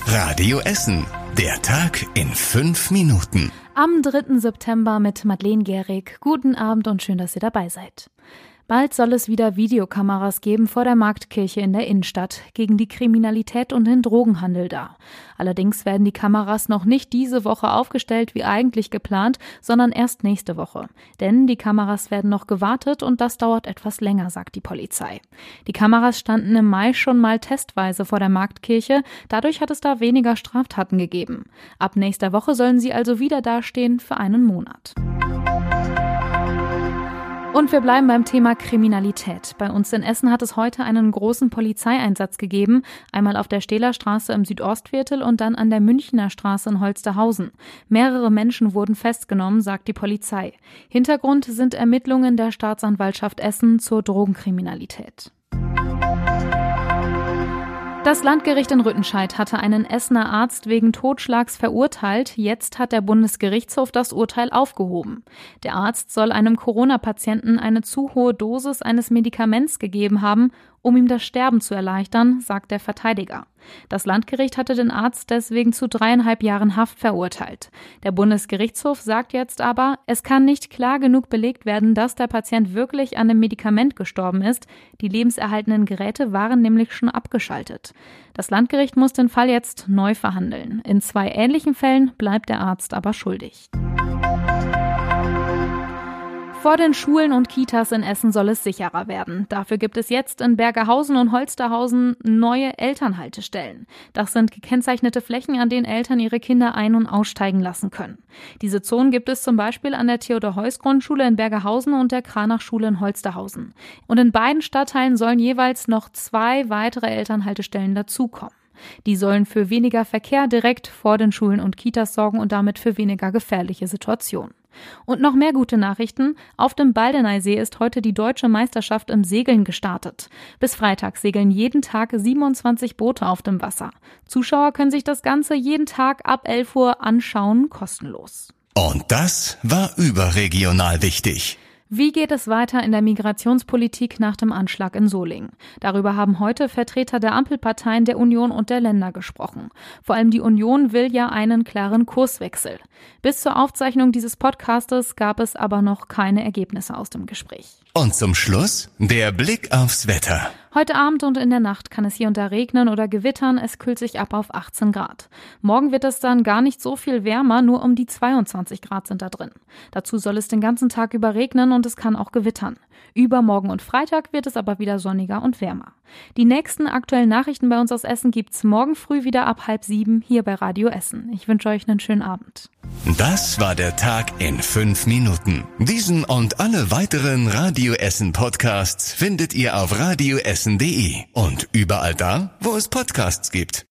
Radio Essen. Der Tag in 5 Minuten. Am 3. September mit Madeleine Gehrig. Guten Abend und schön, dass ihr dabei seid. Bald soll es wieder Videokameras geben vor der Marktkirche in der Innenstadt gegen die Kriminalität und den Drogenhandel da. Allerdings werden die Kameras noch nicht diese Woche aufgestellt wie eigentlich geplant, sondern erst nächste Woche. Denn die Kameras werden noch gewartet und das dauert etwas länger, sagt die Polizei. Die Kameras standen im Mai schon mal testweise vor der Marktkirche, dadurch hat es da weniger Straftaten gegeben. Ab nächster Woche sollen sie also wieder dastehen für einen Monat. Und wir bleiben beim Thema Kriminalität. Bei uns in Essen hat es heute einen großen Polizeieinsatz gegeben. Einmal auf der Stehlerstraße im Südostviertel und dann an der Münchner Straße in Holsterhausen. Mehrere Menschen wurden festgenommen, sagt die Polizei. Hintergrund sind Ermittlungen der Staatsanwaltschaft Essen zur Drogenkriminalität. Das Landgericht in Rüttenscheid hatte einen Essener Arzt wegen Totschlags verurteilt. Jetzt hat der Bundesgerichtshof das Urteil aufgehoben. Der Arzt soll einem Corona-Patienten eine zu hohe Dosis eines Medikaments gegeben haben, um ihm das Sterben zu erleichtern, sagt der Verteidiger. Das Landgericht hatte den Arzt deswegen zu 3,5 Jahren Haft verurteilt. Der Bundesgerichtshof sagt jetzt aber, es kann nicht klar genug belegt werden, dass der Patient wirklich an dem Medikament gestorben ist. Die lebenserhaltenden Geräte waren nämlich schon abgeschaltet. Das Landgericht muss den Fall jetzt neu verhandeln. In 2 ähnlichen Fällen bleibt der Arzt aber schuldig. Vor den Schulen und Kitas in Essen soll es sicherer werden. Dafür gibt es jetzt in Bergerhausen und Holsterhausen neue Elternhaltestellen. Das sind gekennzeichnete Flächen, an denen Eltern ihre Kinder ein- und aussteigen lassen können. Diese Zonen gibt es zum Beispiel an der Theodor-Heuss-Grundschule in Bergerhausen und der Kranachschule in Holsterhausen. Und in beiden Stadtteilen sollen jeweils noch 2 weitere Elternhaltestellen dazukommen. Die sollen für weniger Verkehr direkt vor den Schulen und Kitas sorgen und damit für weniger gefährliche Situationen. Und noch mehr gute Nachrichten. Auf dem Baldeneysee ist heute die deutsche Meisterschaft im Segeln gestartet. Bis Freitag segeln jeden Tag 27 Boote auf dem Wasser. Zuschauer können sich das Ganze jeden Tag ab 11 Uhr anschauen, kostenlos. Und das war überregional wichtig. Wie geht es weiter in der Migrationspolitik nach dem Anschlag in Solingen? Darüber haben heute Vertreter der Ampelparteien, der Union und der Länder gesprochen. Vor allem die Union will ja einen klaren Kurswechsel. Bis zur Aufzeichnung dieses Podcastes gab es aber noch keine Ergebnisse aus dem Gespräch. Und zum Schluss der Blick aufs Wetter. Heute Abend und in der Nacht kann es hier und da regnen oder gewittern. Es kühlt sich ab auf 18 Grad. Morgen wird es dann gar nicht so viel wärmer, nur um die 22 Grad sind da drin. Dazu soll es den ganzen Tag über regnen und es kann auch gewittern. Übermorgen und Freitag wird es aber wieder sonniger und wärmer. Die nächsten aktuellen Nachrichten bei uns aus Essen gibt's morgen früh wieder ab 6:30 hier bei Radio Essen. Ich wünsche euch einen schönen Abend. Das war der Tag in 5 Minuten. Diesen und alle weiteren Radio Essen Podcasts findet ihr auf radioessen.de und überall da, wo es Podcasts gibt.